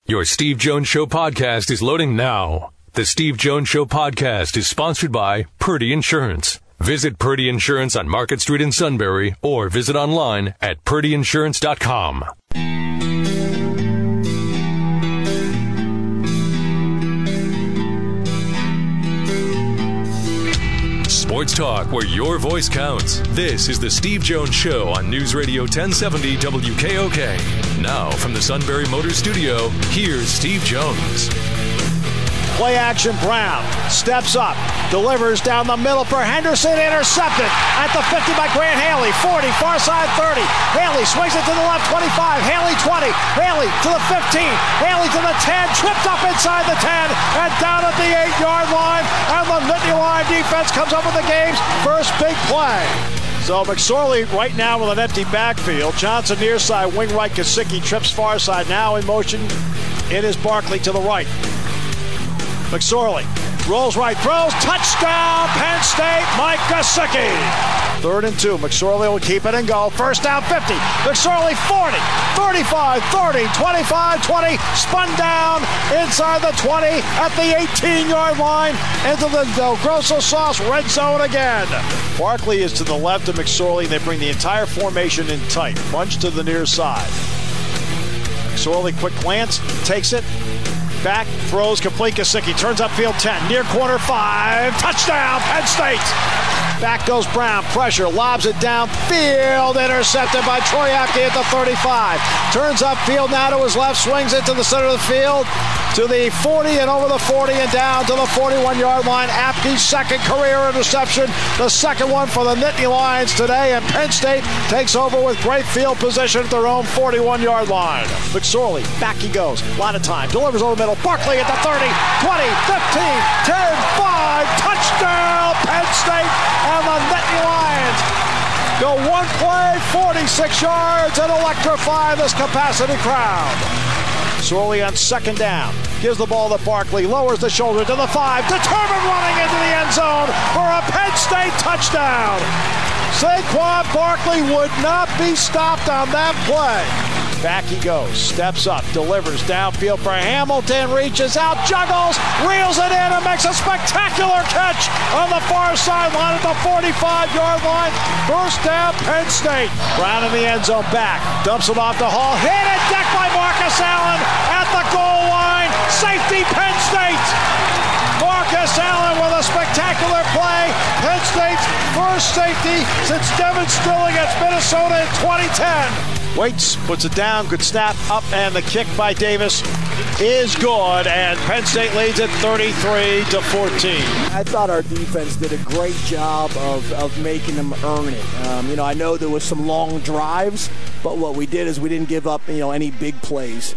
Your Steve Jones Show podcast is loading now. The Steve Jones Show podcast is sponsored by Purdy Insurance. Visit Purdy Insurance on Market Street in Sunbury or visit online at purdyinsurance.com. Sports talk where your voice counts. This is the Steve Jones Show on News Radio 1070 WKOK. Now from the Sunbury Motors Studio, here's Steve Jones. Play action, Brown steps up, delivers down the middle for Henderson, intercepted at the 50 by Grant Haley, 40, far side 30. Haley swings it to the left, 25, Haley 20, Haley to the 15, Haley to the 10, tripped up inside the 10, and down at the 8-yard line, and the Nittany Lion defense comes up with the game's first big play. So McSorley right now with an empty backfield. Johnson near side, wing right, Gesicki trips far side, now in motion. It is Barkley to the right. McSorley rolls right, throws, touchdown, Penn State, Mike Gesicki. 3rd and 2, McSorley will keep it and go. First down, 50. McSorley 40, 35, 30, 25, 20, spun down inside the 20 at the 18-yard line into the Del Grosso Sauce red zone again. Barkley is to the left of McSorley. They bring the entire formation in tight, bunch to the near side. McSorley, quick glance, takes it. Back, throws, complete. Gesicki turns upfield 10, near corner 5, touchdown, Penn State. Back goes Brown, pressure, lobs it downfield, intercepted by Troyaki at the 35. Turns upfield now to his left, swings it to the center of the field, to the 40 and over the 40 and down to the 41-yard line. Apke's second career interception, the second one for the Nittany Lions today, and Penn State takes over with great field position at their own 41-yard line. McSorley, back he goes, a lot of time, delivers over the middle, Barkley at the 30, 20, 15, 10, 5, touchdown, Penn State, and the Nittany Lions go one play, 46 yards, and electrify this capacity crowd. Sorley on second down, gives the ball to Barkley, lowers the shoulder to the 5, determined running into the end zone for a Penn State touchdown. Saquon Barkley would not be stopped on that play. Back he goes, steps up, delivers downfield for Hamilton, reaches out, juggles, reels it in, and makes a spectacular catch on the far sideline at the 45-yard line. First down, Penn State. Brown in the end zone, back, dumps it off to Hall, hit it, decked by Marcus Allen at the goal line. Safety, Penn State. Marcus Allen with a spectacular play. Penn State's first safety since Devin Still against Minnesota in 2010. Waits, puts it down, good snap, up, and the kick by Davis is good, and Penn State leads it 33-14. I thought our defense did a great job of making them earn it. I know there was some long drives, but what we did is we didn't give up, any big plays.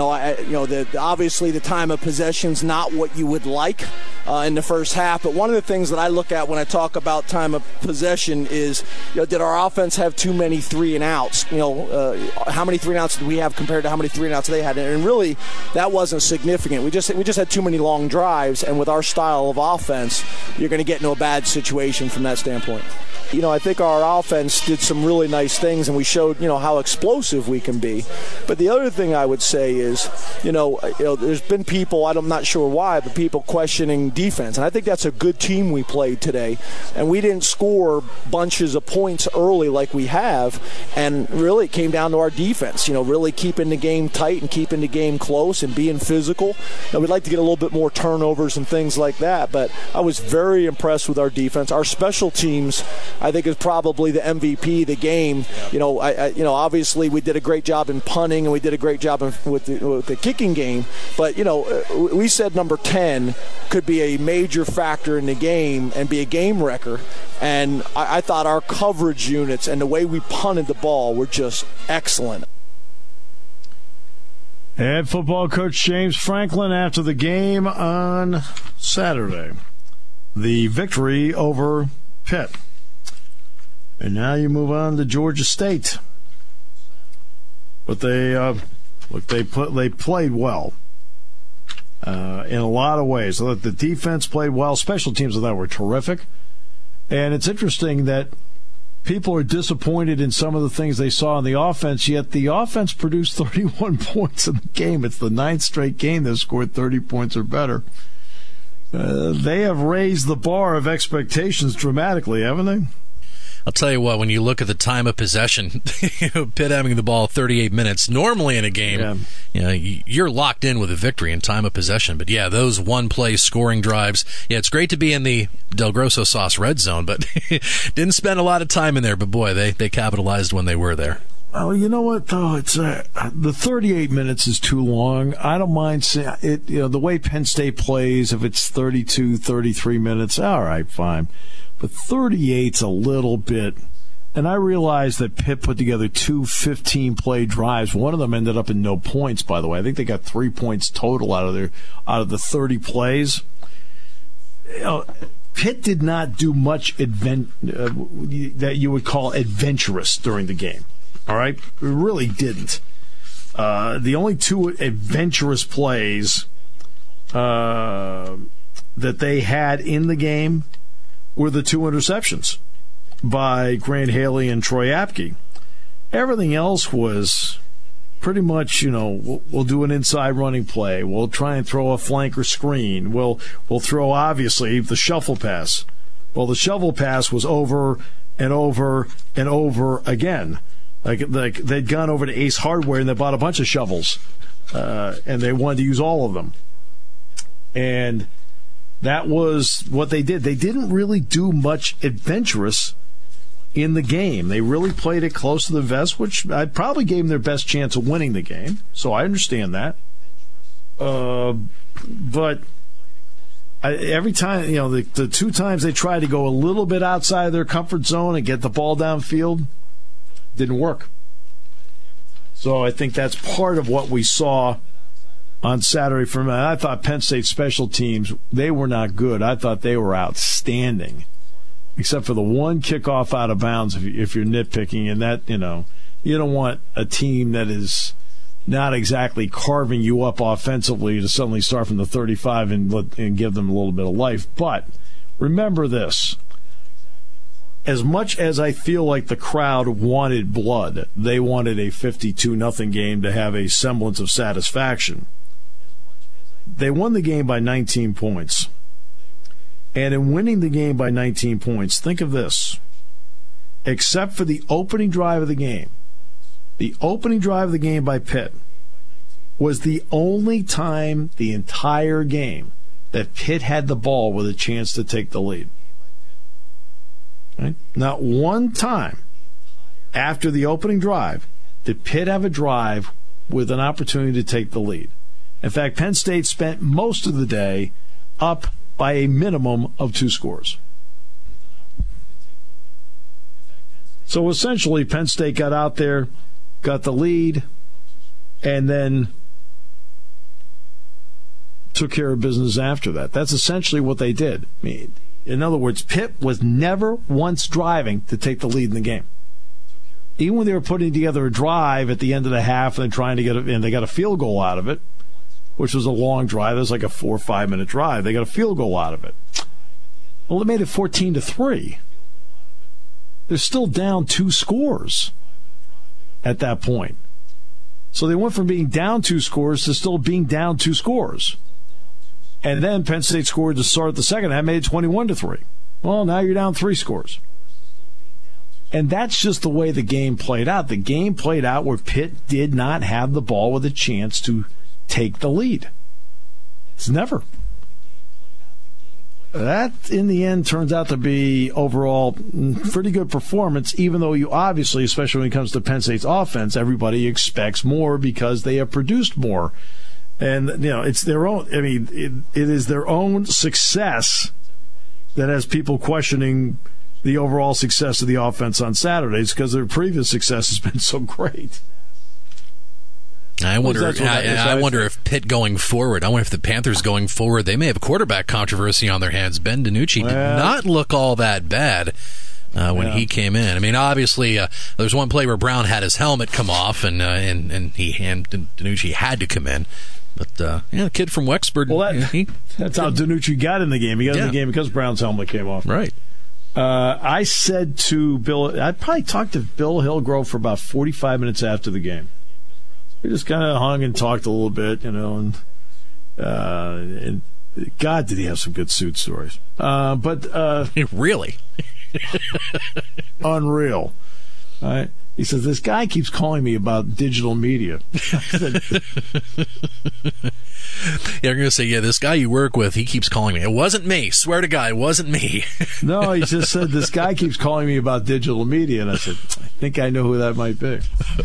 Obviously the time of possession's not what you would like in the first half, but one of the things that I look at when I talk about time of possession is, did our offense have too many 3-and-outs? How many 3-and-outs did we have compared to how many 3-and-outs they had? And really, that wasn't significant. We just had too many long drives, and with our style of offense, you're going to get into a bad situation from that standpoint. I think our offense did some really nice things, and we showed, how explosive we can be. But the other thing I would say is, there's been people, I'm not sure why, but people questioning defense. And I think that's a good team we played today. And we didn't score bunches of points early like we have. And really it came down to our defense, really keeping the game tight and keeping the game close and being physical. We'd like to get a little bit more turnovers and things like that. But I was very impressed with our defense. Our special teams, I think, is probably the MVP of the game. Obviously we did a great job in punting and we did a great job with the kicking game. But, we said number 10 could be a major factor in the game and be a game wrecker. And I thought our coverage units and the way we punted the ball were just excellent. Head football coach James Franklin after the game on Saturday. The victory over Pitt. And now you move on to Georgia State. But they played well in a lot of ways. So the defense played well. Special teams I thought were terrific. And it's interesting that people are disappointed in some of the things they saw in the offense, yet the offense produced 31 points in the game. It's the 9th straight game they've scored 30 points or better. They have raised the bar of expectations dramatically, haven't they? I'll tell you what, when you look at the time of possession, Pitt having the ball 38 minutes, normally in a game, you're locked in with a victory in time of possession. But, yeah, those one-play scoring drives, it's great to be in the Del Grosso sauce red zone, but didn't spend a lot of time in there. But, boy, they capitalized when they were there. Oh, you know what, though? It's the 38 minutes is too long. I don't mind seeing it. The way Penn State plays, if it's 32, 33 minutes, all right, fine. But 38's a little bit. And I realize that Pitt put together 2 15-play drives. One of them ended up in no points, by the way. I think they got 3 points total out of the 30 plays. Pitt did not do much that you would call adventurous during the game. All right? It really didn't. The only 2 adventurous plays that they had in the game were the 2 interceptions by Grant Haley and Troy Apke. Everything else was pretty much, we'll do an inside running play. We'll try and throw a flanker screen. We'll throw, obviously, the shuffle pass. Well, the shuffle pass was over and over and over again. Like they'd gone over to Ace Hardware and they bought a bunch of shovels, and they wanted to use all of them. And that was what they did. They didn't really do much adventurous in the game. They really played it close to the vest, which I probably gave them their best chance of winning the game. So I understand that. But every time, the 2 times they tried to go a little bit outside of their comfort zone and get the ball downfield, didn't work. So I think that's part of what we saw on Saturday from I thought Penn State special teams, they were not good. I thought they were outstanding, except for the one kickoff out of bounds if you're nitpicking, and that, you don't want a team that is not exactly carving you up offensively to suddenly start from the 35 and give them a little bit of life. But remember this. As much as I feel like the crowd wanted blood, they wanted a 52-0 game to have a semblance of satisfaction. They won the game by 19 points. And in winning the game by 19 points, think of this. Except for the opening drive of the game by Pitt was the only time the entire game that Pitt had the ball with a chance to take the lead. Right? Not one time after the opening drive did Pitt have a drive with an opportunity to take the lead. In fact, Penn State spent most of the day up by a minimum of 2 scores. So essentially, Penn State got out there, got the lead, and then took care of business after that. That's essentially what they did. I mean, in other words, Pitt was never once driving to take the lead in the game. Even when they were putting together a drive at the end of the half and trying to and they got a field goal out of it, which was a long drive. It was like a 4 or 5 minute drive. They got a field goal out of it. Well, they made it 14-3. They're still down 2 scores at that point. So they went from being down 2 scores to still being down 2 scores. And then Penn State scored to start the second half, made it 21-3. Well, now you're down 3 scores. And that's just the way the game played out. The game played out where Pitt did not have the ball with a chance to take the lead. It's never. That, in the end, turns out to be overall pretty good performance, even though you obviously, especially when it comes to Penn State's offense, everybody expects more because they have produced more. And, it's their own, it is their own success that has people questioning the overall success of the offense on Saturdays because their previous success has been so great. I wonder if Pitt going forward, I wonder if the Panthers going forward, they may have a quarterback controversy on their hands. Ben DiNucci did not look all that bad when he came in. I mean, obviously, there's one play where Brown had his helmet come off, and DiNucci had to come in. But, the kid from Wexford. Well, that's how DiNucci got in the game. He got in the game because Brown's helmet came off. Right. I said to Bill, I probably talked to Bill Hillgrove for about 45 minutes after the game. We just kind of hung and talked a little bit, and God, did he have some good suit stories. But really? Unreal. All right. He says, this guy keeps calling me about digital media. You're going to say, yeah, this guy you work with, he keeps calling me. It wasn't me. Swear to God, it wasn't me. No, he just said, this guy keeps calling me about digital media. And I said, I think I know who that might be.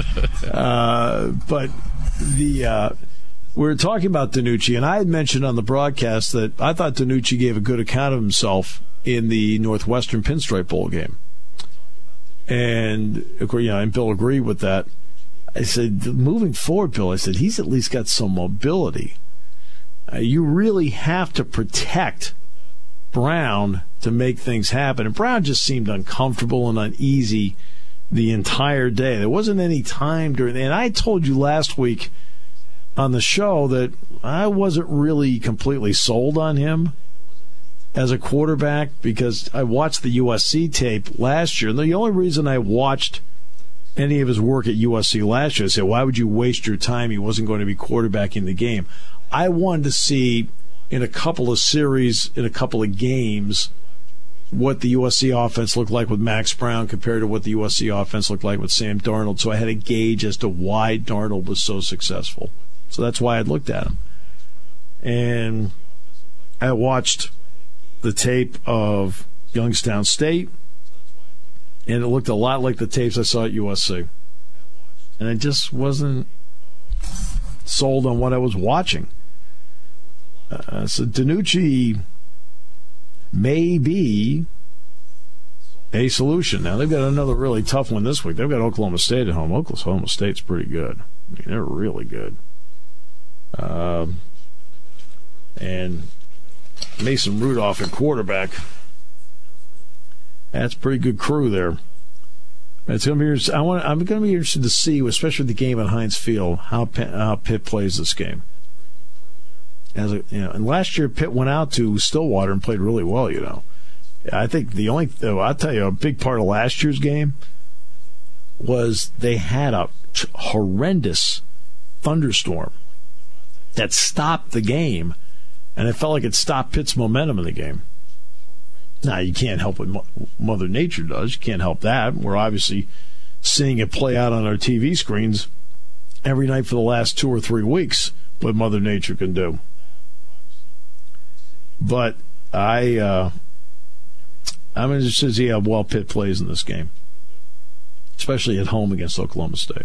But we were talking about DiNucci, and I had mentioned on the broadcast that I thought DiNucci gave a good account of himself in the Northwestern Pinstripe Bowl game. And, of course, and Bill agreed with that. I said, moving forward, Bill, I said, he's at least got some mobility. You really have to protect Brown to make things happen. And Brown just seemed uncomfortable and uneasy the entire day. There wasn't any time during, and I told you last week on the show that I wasn't really completely sold on him as a quarterback because I watched the USC tape last year. And the only reason I watched any of his work at USC last year, I said, why would you waste your time? He wasn't going to be quarterbacking the game. I wanted to see in a couple of series, in a couple of games, what the USC offense looked like with Max Brown compared to what the USC offense looked like with Sam Darnold. So I had a gauge as to why Darnold was so successful. So that's why I looked at him. And I watched the tape of Youngstown State, and it looked a lot like the tapes I saw at USC. And I just wasn't sold on what I was watching. So DiNucci may be a solution. Now, they've got another really tough one this week. They've got Oklahoma State at home. Oklahoma State's pretty good. I mean, they're really good. And Mason Rudolph at quarterback. That's a pretty good crew there. It's going to be. I'm going to be interested to see, especially the game at Heinz Field, how Pitt plays this game. And last year Pitt went out to Stillwater and played really well. I think I'll tell you, a big part of last year's game was they had a horrendous thunderstorm that stopped the game. And it felt like it stopped Pitt's momentum in the game. Now, you can't help what Mother Nature does. You can't help that. We're obviously seeing it play out on our TV screens every night for the last 2 or 3 weeks, what Mother Nature can do. But I'm interested to see how well Pitt plays in this game, especially at home against Oklahoma State.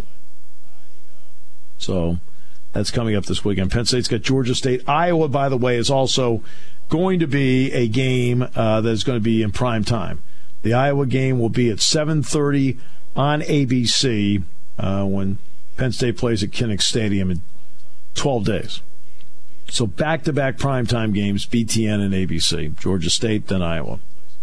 So that's coming up this weekend. Penn State's got Georgia State. Iowa, by the way, is also going to be a game that is going to be in prime time. The Iowa game will be at 7:30 on ABC when Penn State plays at Kinnick Stadium in 12 days. So back-to-back primetime games, BTN and ABC. Georgia State, then Iowa.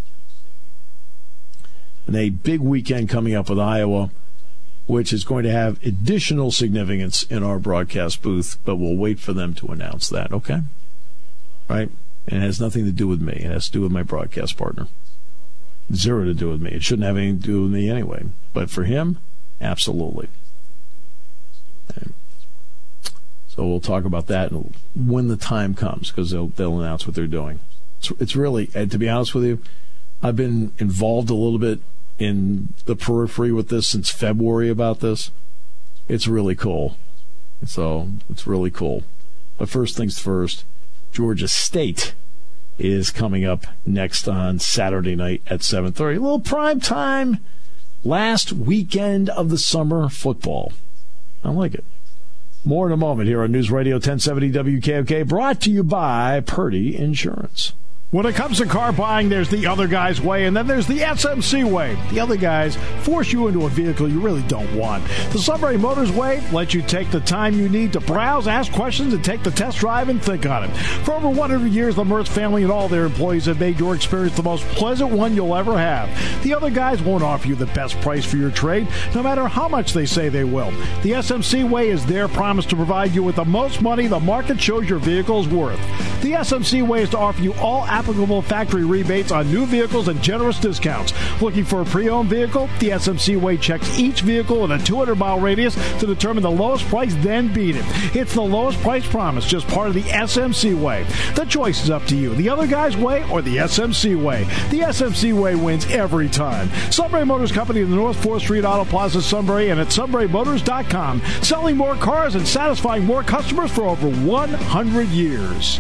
And a big weekend coming up with Iowa, which is going to have additional significance in our broadcast booth, but we'll wait for them to announce that, okay? Right? And it has nothing to do with me. It has to do with my broadcast partner. Zero to do with me. It shouldn't have anything to do with me anyway. But for him, absolutely. Okay. So we'll talk about that when the time comes, because they'll announce what they're doing. It's really, to be honest with you, I've been involved a little bit in the periphery with this since February about this. It's really cool. So it's really cool. But first things first, Georgia State is coming up next on Saturday night at 7:30. A little prime time, last weekend of the summer football. I like it. More in a moment here on News Radio 1070 WKOK, brought to you by Purdy Insurance. When it comes to car buying, there's the other guy's way, and then there's the SMC way. The other guys force you into a vehicle you really don't want. The Sunbury Motors way lets you take the time you need to browse, ask questions, and take the test drive and think on it. For over 100 years, the Mertz family and all their employees have made your experience the most pleasant one you'll ever have. The other guys won't offer you the best price for your trade, no matter how much they say they will. The SMC way is their promise to provide you with the most money the market shows your vehicle is worth. The SMC way is to offer you all applicable factory rebates on new vehicles and generous discounts. Looking for a pre-owned vehicle? The SMC way checks each vehicle in a 200-mile radius to determine the lowest price, then beat it. It's the lowest price promise, just part of the SMC way. The choice is up to you. The other guy's way or the SMC way. The SMC way wins every time. Sunbury Motors Company in the North 4th Street Auto Plaza, Sunbury, and at sunburymotors.com. Selling more cars and satisfying more customers for over 100 years.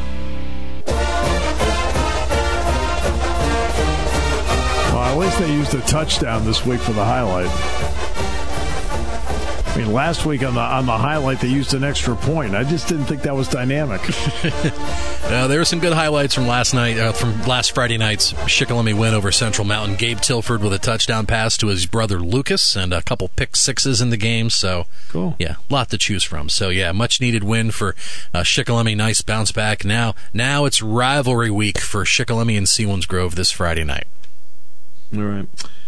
Well, at least they used a touchdown this week for the highlight. I mean, last week on the highlight, they used an extra point. I just didn't think that was dynamic. There were some good highlights from last Friday night's Shikellamy win over Central Mountain. Gabe Tilford with a touchdown pass to his brother Lucas and a couple pick sixes in the game. So, cool. Yeah, a lot to choose from. So, yeah, much needed win for Shikellamy. Nice bounce back. Now it's rivalry week for Shikellamy and Selinsgrove this Friday night. All right.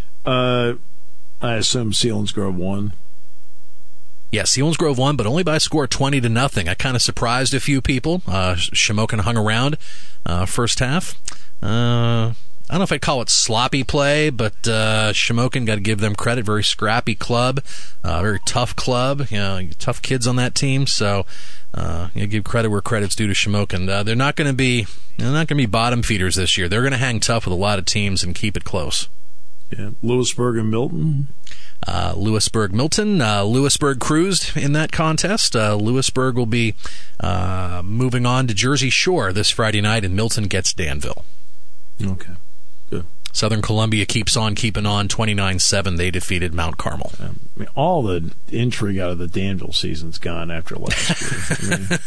I assume Selinsgrove won. Yeah, Selinsgrove won, but only by a score of 20-0. I kind of surprised a few people. Shamokin hung around first half. I don't know if I'd call it sloppy play, but Shamokin, got to give them credit. Very scrappy club, very tough club. Tough kids on that team. So give credit where credit's due to Shamokin. They're not going to be bottom feeders this year. They're going to hang tough with a lot of teams and keep it close. Yeah, Lewisburg and Milton. Lewisburg-Milton. Lewisburg cruised in that contest. Lewisburg will be moving on to Jersey Shore this Friday night, and Milton gets Danville. Okay, good. Southern Columbia keeps on keeping on. 29-7, they defeated Mount Carmel. I mean, all the intrigue out of the Danville season's gone after last year.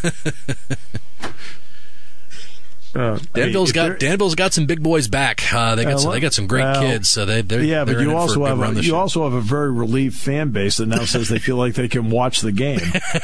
Danville's got some big boys back. They got some great kids. So they're but you also have a very relieved fan base that now says they feel like they can watch the game.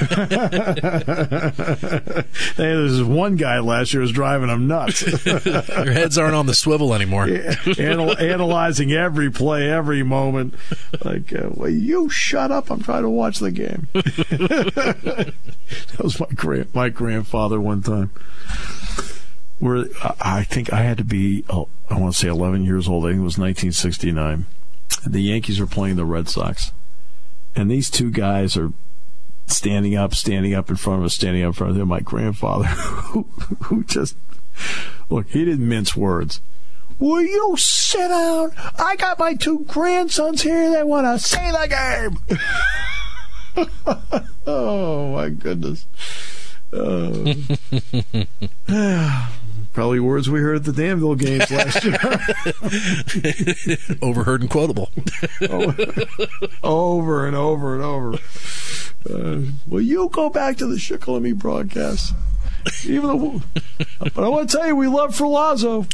There's one guy last year who was driving them nuts. Their heads aren't on the swivel anymore. Analyzing every play, every moment. Like, well, you shut up! I'm trying to watch the game. That was my grandfather one time. Where I think I had to be, I want to say 11 years old. I think it was 1969. The Yankees are playing the Red Sox. And these two guys are standing up in front of us, my grandfather, who just, look, he didn't mince words. Will you sit down? I got my two grandsons here. They want to see the game. Oh, my goodness. Probably words we heard at the Danville games last year. Overheard and quotable. Over and over and over. Will you go back to the Shikellamy broadcast? But I want to tell you, we love Ferlazzo.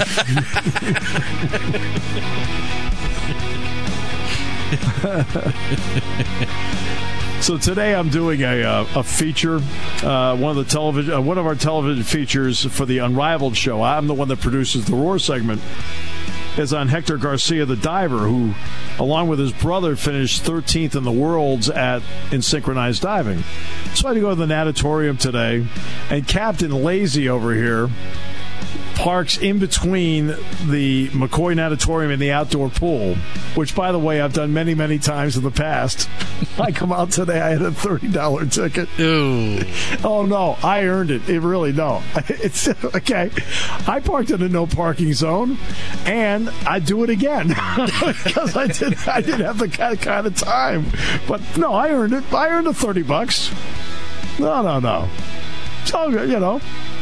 So today I'm doing a feature, one of our television features for the Unrivaled show. I'm the one that produces the Roar segment. Is on Hector Garcia, the diver, who, along with his brother, finished 13th in the worlds in synchronized diving. So I had to go to the natatorium today, and Captain Lazy over here parks in between the McCoy Natatorium and the outdoor pool, which, by the way, I've done many, many times in the past. I come out today, I had a $30 ticket. Ooh. Oh, no, I earned it. It's okay. I parked in a no parking zone, and I'd do it again because I didn't have the kind of time. But, no, I earned it. I earned the $30. No. So,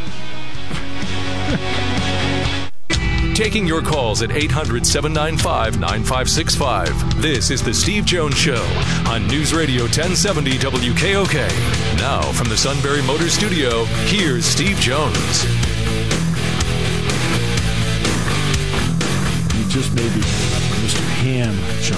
Taking your calls at 800-795-9565. This is The Steve Jones Show on News Radio 1070 WKOK. Now, from the Sunbury Motors Studio, here's Steve Jones. You just made me Mr. Ham,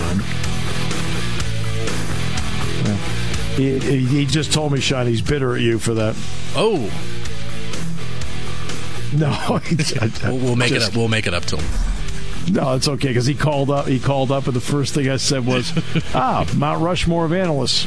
Sean. He just told me, Sean, he's bitter at you for that. Oh. No, we'll make it up. We'll make it up to him. No, it's okay because he called up. He called up, and the first thing I said was, Mount Rushmore of analysts.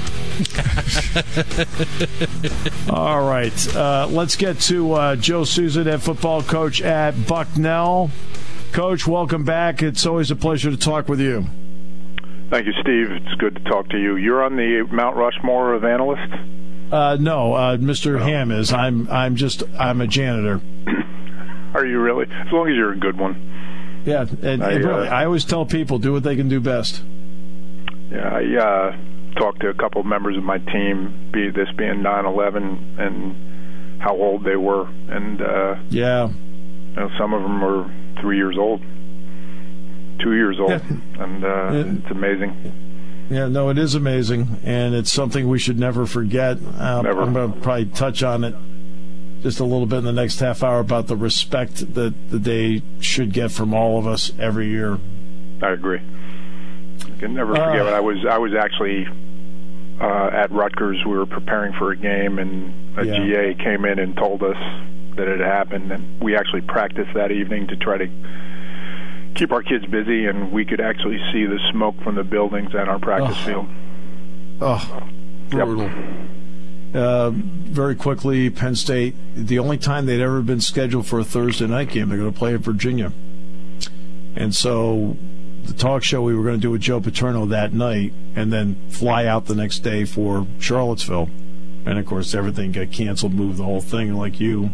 All right, let's get to Joe Souza, head football coach at Bucknell. Coach, welcome back. It's always a pleasure to talk with you. Thank you, Steve. It's good to talk to you. You're on the Mount Rushmore of analysts? No, Mr. Ham is. I'm a janitor. Are you really? As long as you're a good one. Yeah, and really, I always tell people, do what they can do best. Yeah, I talked to a couple of members of my team, this being 9/11, and how old they were. And some of them were 3 years old, 2 years old, and it's amazing. Yeah, no, it is amazing, and it's something we should never forget. Never. I'm going to probably touch on it just a little bit in the next half hour about the respect that they should get from all of us every year. I agree. I can never forget it. I was actually at Rutgers. We were preparing for a game, and a GA came in and told us that it had happened, and we actually practiced that evening to try to keep our kids busy, and we could actually see the smoke from the buildings at our practice field. Brutal. Very quickly, Penn State, the only time they'd ever been scheduled for a Thursday night game, they're going to play at Virginia. And so the talk show we were going to do with Joe Paterno that night and then fly out the next day for Charlottesville. And, of course, everything got canceled, moved the whole thing like you.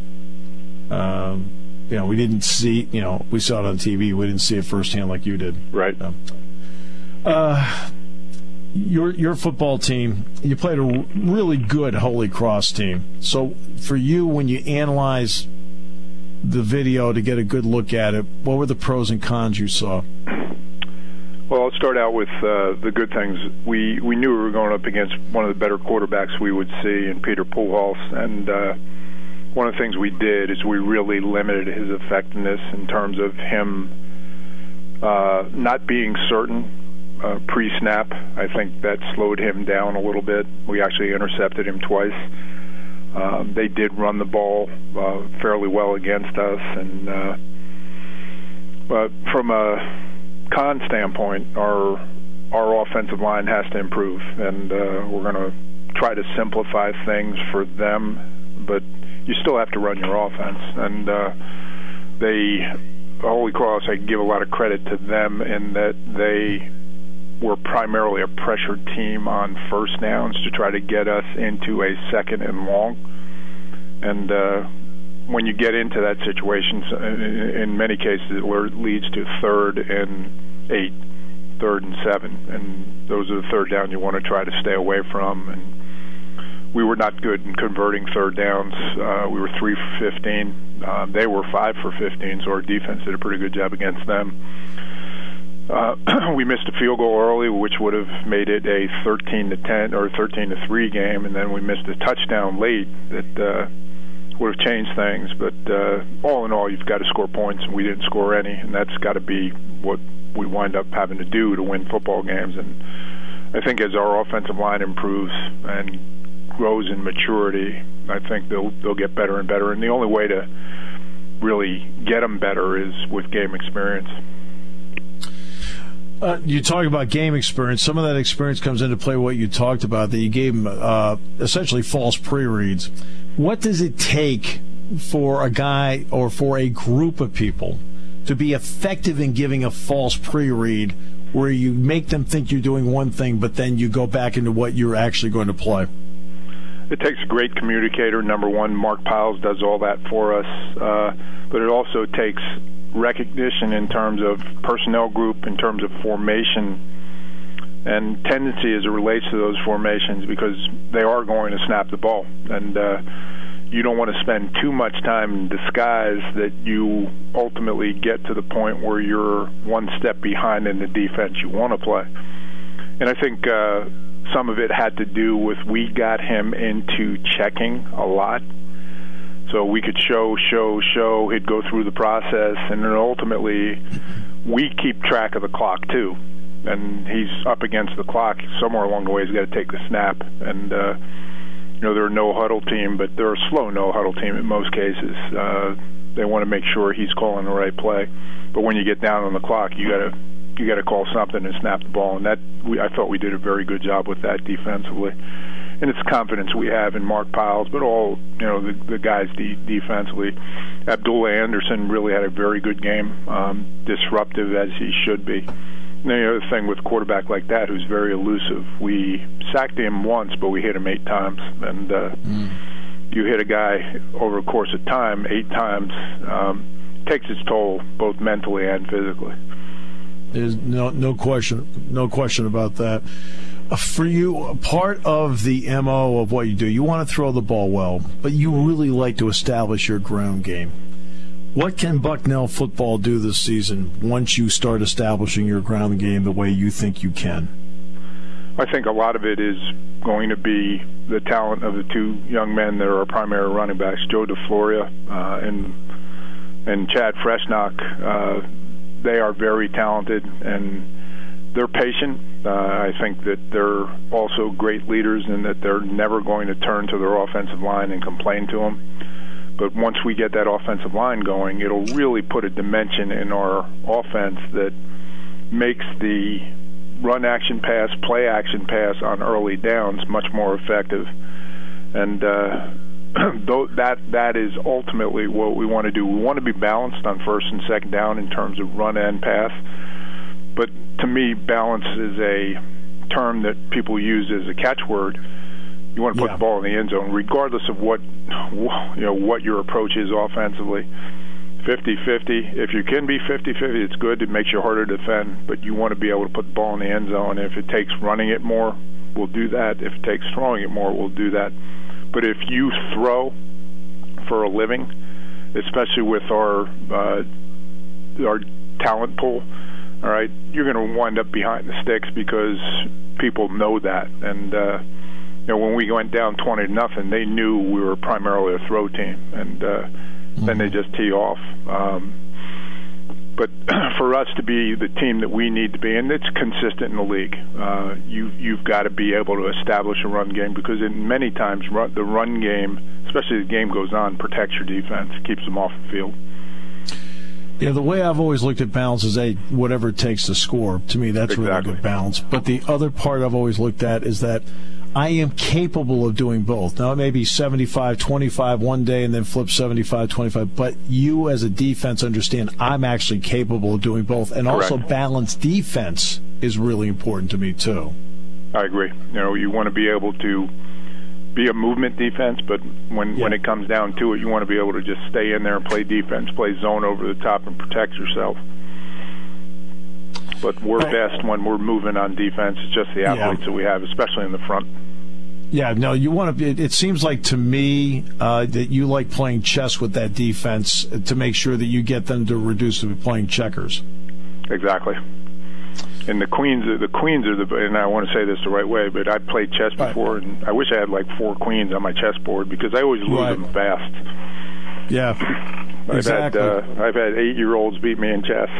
We didn't see, we saw it on TV. We didn't see it firsthand like you did. Right. Your football team, you played a really good Holy Cross team. So for you, when you analyze the video to get a good look at it, what were the pros and cons you saw? Well, I'll start out with the good things. We knew we were going up against one of the better quarterbacks we would see in Peter Pujols, and one of the things we did is we really limited his effectiveness in terms of him not being certain pre-snap. I think that slowed him down a little bit. We actually intercepted him twice. They did run the ball fairly well against us, and but from a con standpoint, our offensive line has to improve, and we're going to try to simplify things for them, but you still have to run your offense. And Holy Cross, I give a lot of credit to them in that they were primarily a pressure team on first downs to try to get us into a second and long. And when you get into that situation, in many cases it leads to 3rd and 8, 3rd and 7, and those are the third down you want to try to stay away from. And we were not good in converting third downs. We were 3 for 15. They were 5 for 15, so our defense did a pretty good job against them. We missed a field goal early, which would have made it a 13-10 or 13-3 game, and then we missed a touchdown late that would have changed things. But all in all, you've got to score points, and we didn't score any, and that's got to be what we wind up having to do to win football games. And I think as our offensive line improves and grows in maturity, I think they'll get better and better. And the only way to really get them better is with game experience. You talk about game experience. Some of that experience comes into play what you talked about, that you gave them essentially false pre-reads. What does it take for a guy or for a group of people to be effective in giving a false pre-read where you make them think you're doing one thing, but then you go back into what you're actually going to play? It takes a great communicator. Number one, Mark Piles does all that for us. But it also takes recognition in terms of personnel group, in terms of formation, and tendency as it relates to those formations, because they are going to snap the ball. And you don't want to spend too much time in disguise that you ultimately get to the point where you're one step behind in the defense you want to play. And I think some of it had to do with we got him into checking a lot. So we could show, he'd go through the process, and then ultimately we keep track of the clock too. And he's up against the clock. Somewhere along the way he's got to take the snap. And, they're a no-huddle team, but they're a slow no-huddle team in most cases. they want to make sure he's calling the right play. But when you get down on the clock, you got to call something and snap the ball, and I thought we did a very good job with that defensively. And it's confidence we have in Mark Piles, but all the guys defensively. Abdullah Anderson really had a very good game, disruptive as he should be. And the other thing with a quarterback like that who's very elusive, we sacked him once, but we hit him 8 times. And you hit a guy over a course of time 8 times, takes its toll both mentally and physically. There's no question about that. For you, part of the MO of what you do, you want to throw the ball well, but you really like to establish your ground game. What can Bucknell football do this season once you start establishing your ground game the way you think you can? I think a lot of it is going to be the talent of the 2 young men that are our primary running backs, Joe DeFloria and Chad Freshnock. They are very talented, and they're patient. I think that they're also great leaders and that they're never going to turn to their offensive line and complain to them. But once we get that offensive line going, it'll really put a dimension in our offense that makes the run action pass, play action pass on early downs much more effective. And that is ultimately what we want to do. We want to be balanced on first and second down in terms of run and pass. But to me, balance is a term that people use as a catchword. You want to put the ball in the end zone, regardless of what your approach is offensively. 50-50. If you can be 50-50, it's good. It makes you harder to defend. But you want to be able to put the ball in the end zone. If it takes running it more, we'll do that. If it takes throwing it more, we'll do that. But if you throw for a living, especially with our talent pool, all right, you're going to wind up behind the sticks because people know that. And when we went down 20-0, they knew we were primarily a throw team, and then they just tee off. But for us to be the team that we need to be, and it's consistent in the league, you've got to be able to establish a run game, because in many times the run game, especially as the game goes on, protects your defense, keeps them off the field. Yeah, the way I've always looked at balance is whatever it takes to score. To me, that's really good balance. But the other part I've always looked at is that I am capable of doing both. Now, it may be 75-25 one day and then flip 75-25, but you as a defense understand I'm actually capable of doing both. And also balanced defense is really important to me, too. I agree. You want to be able to be a movement defense, but when it comes down to it, you want to be able to just stay in there and play defense, play zone over the top and protect yourself. But we're best when we're moving on defense. It's just the athletes that we have, especially in the front. Yeah, no, you want to. It seems like to me that you like playing chess with that defense to make sure that you get them to reduce to playing checkers. Exactly. And the queens are the. And I want to say this the right way, but I played chess before, and I wish I had like 4 queens on my chessboard because I always lose them fast. Yeah, exactly. I've had 8-year-olds beat me in chess.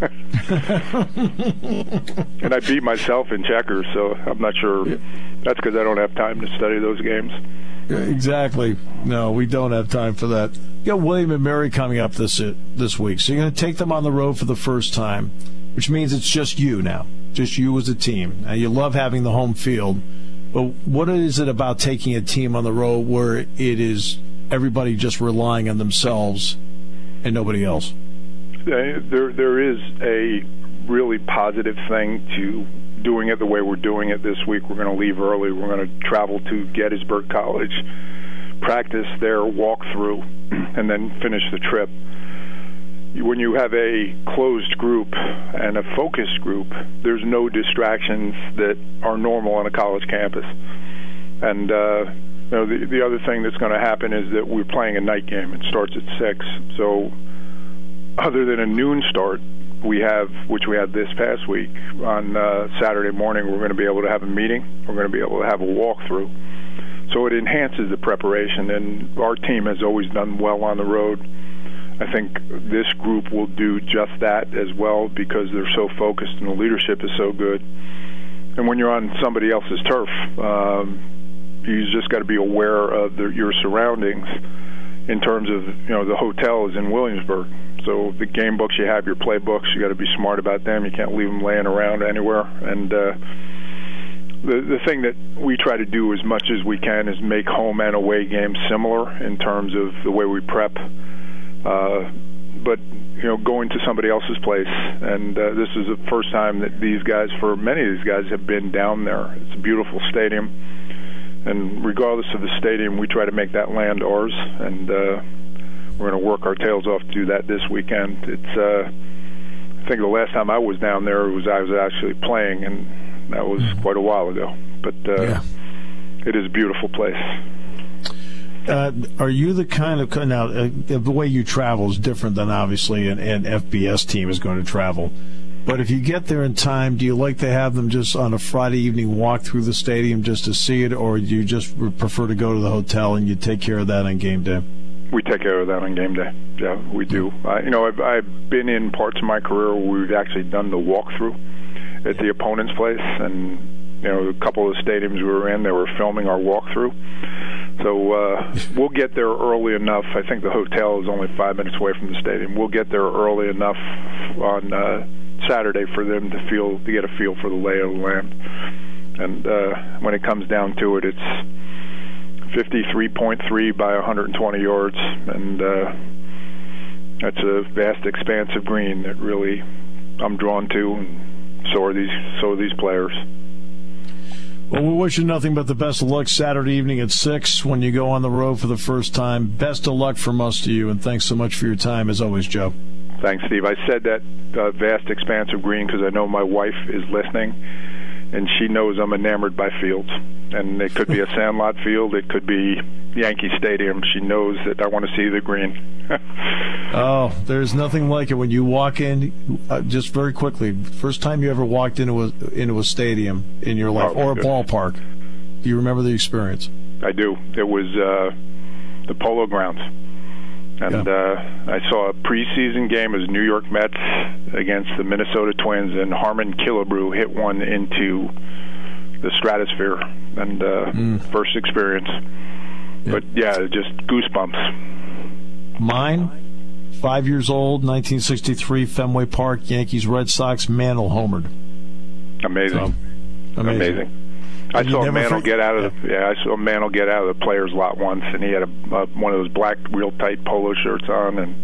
And I beat myself in checkers, so I'm not sure. That's because I don't have time to study those games. Exactly. No, we don't have time for that. You got William and Mary coming up this week, so you're going to take them on the road for the first time, which means it's just you now, just you as a team. Now, you love having the home field, but what is it about taking a team on the road where it is everybody just relying on themselves and nobody else? There is a really positive thing to doing it the way we're doing it this week. We're going to leave early. We're going to travel to Gettysburg College, practice their walkthrough, and then finish the trip. When you have a closed group and a focused group, there's no distractions that are normal on a college campus. And the other thing that's going to happen is that we're playing a night game. It starts at 6. So other than a noon start, which we had this past week, on Saturday morning, we're going to be able to have a meeting. We're going to be able to have a walkthrough. So it enhances the preparation, and our team has always done well on the road. I think this group will do just that as well because they're so focused and the leadership is so good. And when you're on somebody else's turf, you just got to be aware of your surroundings. in terms of, the hotel is in Williamsburg. So the game books you have, your play books, you got to be smart about them. You can't leave them laying around anywhere. And the thing that we try to do as much as we can is make home and away games similar in terms of the way we prep. But going to somebody else's place, and this is the first time that many of these guys have been down there. It's a beautiful stadium, and regardless of the stadium, we try to make that land ours, and we're going to work our tails off to do that this weekend. It's I think the last time I was down there I was actually playing, and that was quite a while ago. But it is a beautiful place. Are you the kind of now the way you travel is different than obviously an FBS team is going to travel, but if you get there in time, do you like to have them just on a Friday evening walk through the stadium just to see it, or do you just prefer to go to the hotel and you take care of that on game day? We take care of that on game day. Yeah, we do. I've been in parts of my career where we've actually done the walkthrough at the opponent's place, and a couple of the stadiums we were in, they were filming our walkthrough. So we'll get there early enough. I think the hotel is only 5 minutes away from the stadium. We'll get there early enough on Saturday for them to get a feel for the lay of the land. And when it comes down to it, it's 53.3 by 120 yards, and that's a vast expanse of green that really I'm drawn to, and so are these players. Well, we wish you nothing but the best of luck Saturday evening at 6 when you go on the road for the first time. Best of luck from us to you, and thanks so much for your time, as always, Joe. Thanks, Steve. I said that vast expanse of green because I know my wife is listening, and she knows I'm enamored by fields. And it could be a Sandlot field. It could be Yankee Stadium. She knows that I want to see the green. Oh, there's nothing like it when you walk in. Just very quickly, first time you ever walked into a stadium in your life, or a ballpark. Do you remember the experience? I do. It was the Polo Grounds, and I saw a preseason game as New York Mets against the Minnesota Twins, and Harmon Killebrew hit one into the stratosphere, and first experience. But just goosebumps. Mine, 5 years old, 1963, Fenway Park, Yankees, Red Sox, Mantle homered. Amazing. Amazing. I saw Mantle get out of the players' lot once, and he had one of those black, real tight polo shirts on, and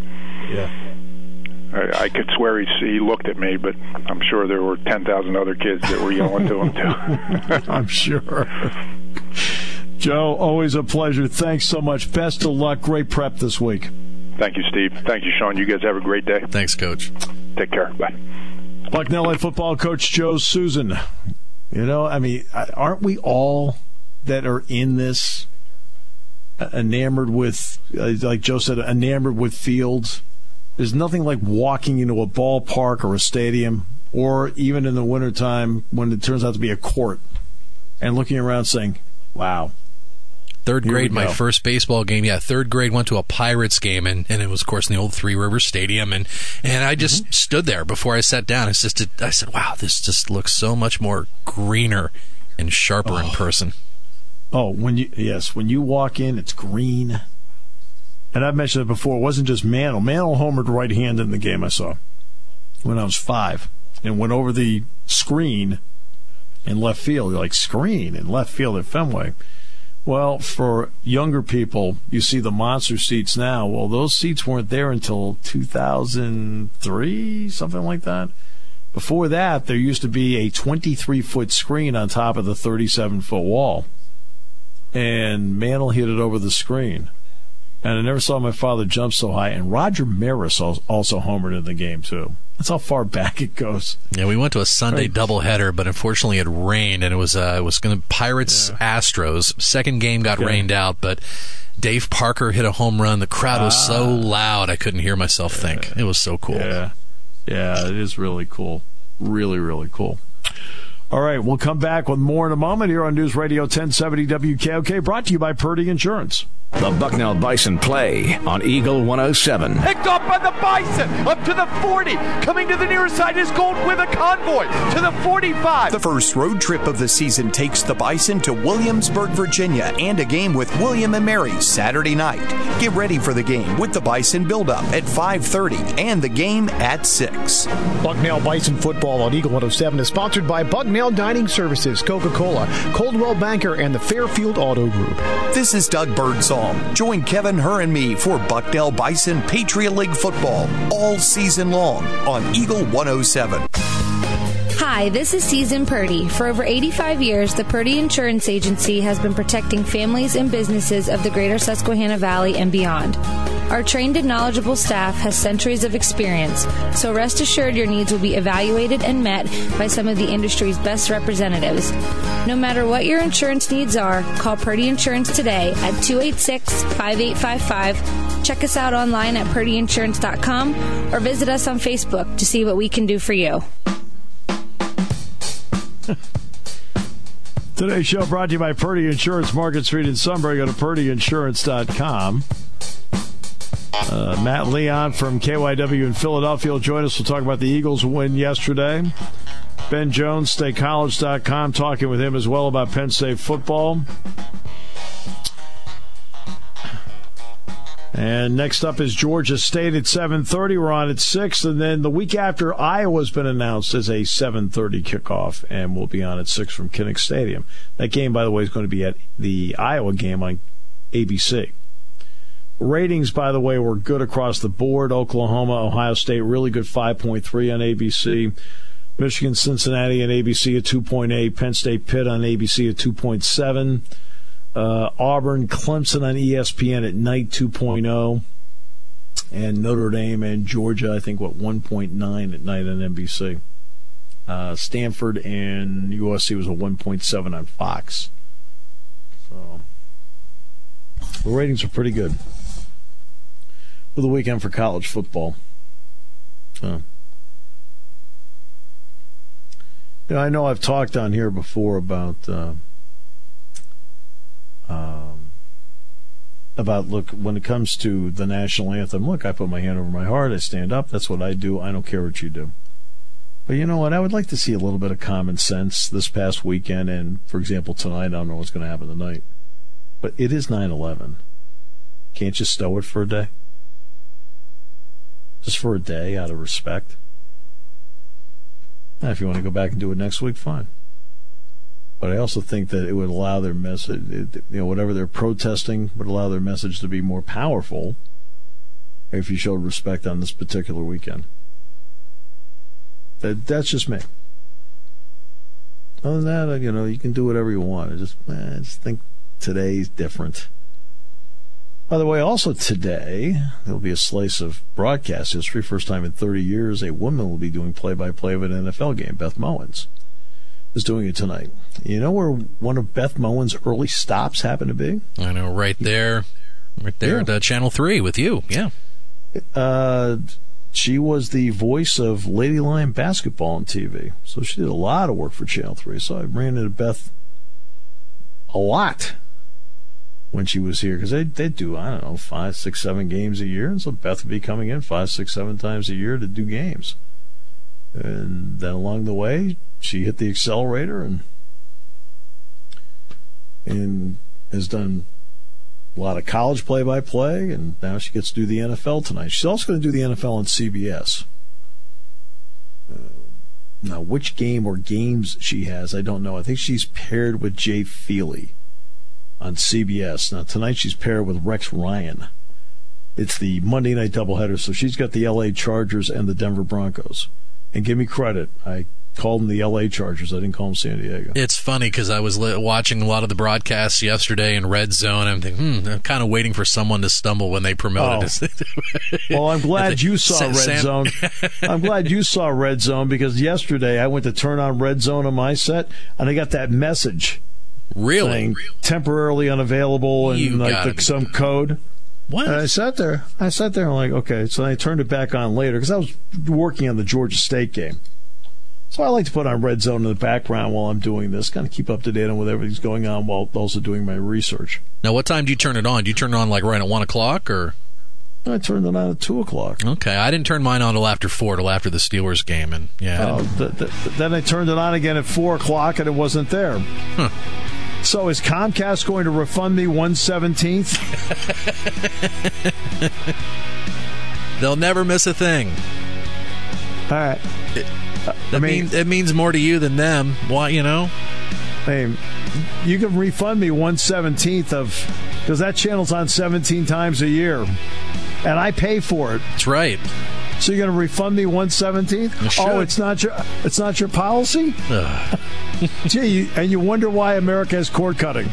I could swear he looked at me, but I'm sure there were 10,000 other kids that were yelling to him too. I'm sure. Joe, always a pleasure. Thanks so much. Best of luck. Great prep this week. Thank you, Steve. Thank you, Sean. You guys have a great day. Thanks, Coach. Take care. Bye. Bucknell football coach Joe Susan. Aren't we all that are in this enamored with, like Joe said, enamored with fields? There's nothing like walking into a ballpark or a stadium, or even in the wintertime when it turns out to be a court, and looking around saying, wow. Third grade, my first baseball game. Yeah, third grade, went to a Pirates game, and it was, of course, in the old Three Rivers Stadium. And I just stood there before I sat down. I said, wow, this just looks so much more greener and sharper in person. Oh, when you walk in, it's green. And I've mentioned it before, it wasn't just Mantle. Mantle homered right-handed in the game I saw when I was 5 and went over the screen in left field. You're like, screen in left field at Fenway. Well, for younger people, you see the monster seats now. Well, those seats weren't there until 2003, something like that. Before that, there used to be a 23-foot screen on top of the 37-foot wall. And Mantle hit it over the screen. And I never saw my father jump so high. And Roger Maris also homered in the game, too. That's how far back it goes. Yeah, we went to a Sunday doubleheader, but unfortunately it rained, and it was going to Pirates Astros. Second game got rained out, but Dave Parker hit a home run. The crowd was so loud I couldn't hear myself think. It was so cool. Yeah, it is really cool. Really, really cool. All right, we'll come back with more in a moment here on News Radio 1070 WKOK, brought to you by Purdy Insurance. The Bucknell Bison play on Eagle 107. Picked up by the Bison, up to the 40. Coming to the near side is Gold with a convoy to the 45. The first road trip of the season takes the Bison to Williamsburg, Virginia, and a game with William and Mary Saturday night. Get ready for the game with the Bison build-up at 5:30 and the game at 6. Bucknell Bison football on Eagle 107 is sponsored by Bucknell Dining Services, Coca-Cola, Coldwell Banker, and the Fairfield Auto Group. This is Doug Birdsall. Join Kevin, her, and me for Bucknell Bison Patriot League football all season long on Eagle 107. Hi, this is Susan Purdy. For over 85 years, the Purdy Insurance Agency has been protecting families and businesses of the greater Susquehanna Valley and beyond. Our trained and knowledgeable staff has centuries of experience, so rest assured your needs will be evaluated and met by some of the industry's best representatives. No matter what your insurance needs are, call Purdy Insurance today at 286-5855. Check us out online at purdyinsurance.com or visit us on Facebook to see what we can do for you. Today's show brought to you by Purdy Insurance, Market Street in Sunbury. Go to purdyinsurance.com. Matt Leon from KYW in Philadelphia will join us. We'll talk about the Eagles' win yesterday. Ben Jones, StateCollege.com, talking with him as well about Penn State football. And next up is Georgia State at 7:30. We're on at 6. And then the week after, Iowa's been announced as a 7:30 kickoff, and we'll be on at 6 from Kinnick Stadium. That game, by the way, is going to be at the Iowa game on ABC. Ratings, by the way, were good across the board. Oklahoma, Ohio State, really good 5.3 on ABC. Michigan, Cincinnati on ABC at 2.8. Penn State, Pitt on ABC at 2.7. Auburn, Clemson on ESPN at night 2.0. And Notre Dame and Georgia, I think, 1.9 at night on NBC. Stanford and USC was a 1.7 on Fox. So the ratings are pretty good for the weekend for college football. I know I've talked on here before about look, when it comes to the national anthem, look, I put my hand over my heart, I stand up, that's what I do, I don't care what you do. But you know what, I would like to see a little bit of common sense this past weekend, and for example tonight, I don't know what's going to happen tonight, but it is 9/11. Can't you stow it for a day? Just for a day, out of respect. Now, if you want to go back and do it next week, fine. But I also think that it would allow their message, whatever they're protesting, would allow their message to be more powerful if you showed respect on this particular weekend. That's just me. Other than that, you can do whatever you want. I just think today's different. By the way, also today, there'll be a slice of broadcast history. First time in 30 years, a woman will be doing play-by-play of an NFL game. Beth Mowins is doing it tonight. You know where one of Beth Mowins' early stops happened to be? I know, right there at Channel 3 with you, yeah. She was the voice of Lady Lion basketball on TV, so she did a lot of work for Channel 3. So I ran into Beth a lot when she was here, because they do, 5, 6, 7 games a year, and so Beth would be coming in 5, 6, 7 times a year to do games. And then along the way, she hit the accelerator and has done a lot of college play-by-play, and now she gets to do the NFL tonight. She's also going to do the NFL on CBS. Now, which game or games she has, I don't know. I think she's paired with Jay Feely on CBS. Now, tonight she's paired with Rex Ryan. It's the Monday night doubleheader, so she's got the L.A. Chargers and the Denver Broncos. And give me credit, I called them the L.A. Chargers. I didn't call them San Diego. It's funny because I was watching a lot of the broadcasts yesterday in Red Zone. I'm thinking, I'm kind of waiting for someone to stumble when they promoted it. Well, I'm glad you saw Red Zone. I'm glad you saw Red Zone, because yesterday I went to turn on Red Zone on my set, and I got that message. Really? Saying temporarily unavailable and some code. What? And I sat there and like, okay. So I turned it back on later because I was working on the Georgia State game. So I like to put on Red Zone in the background while I'm doing this, kind of keep up to date on what everything's going on while also doing my research. Now, what time do you turn it on? Do you turn it on like right at 1 o'clock or? I turned it on at 2 o'clock. Okay, I didn't turn mine on till after 4, till after the Steelers game, and then I turned it on again at 4 o'clock, and it wasn't there. Huh. So is Comcast going to refund me 1/17th? They'll never miss a thing. All right. It means more to you than them. Why, Hey, you can refund me 1/17th because that channel's on 17 times a year, and I pay for it. That's right. So you're going to refund me 1/17th? Oh, it's not your policy? Gee, and you wonder why America has cord cutting.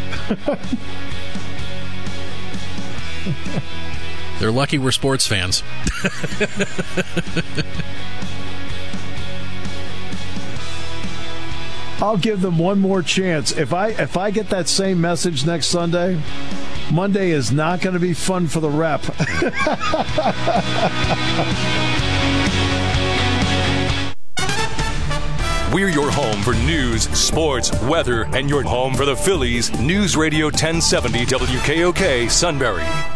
They're lucky we're sports fans. I'll give them one more chance. If I get that same message next Sunday, Monday is not going to be fun for the rep. We're your home for news, sports, weather, and your home for the Phillies. News Radio 1070 WKOK Sunbury.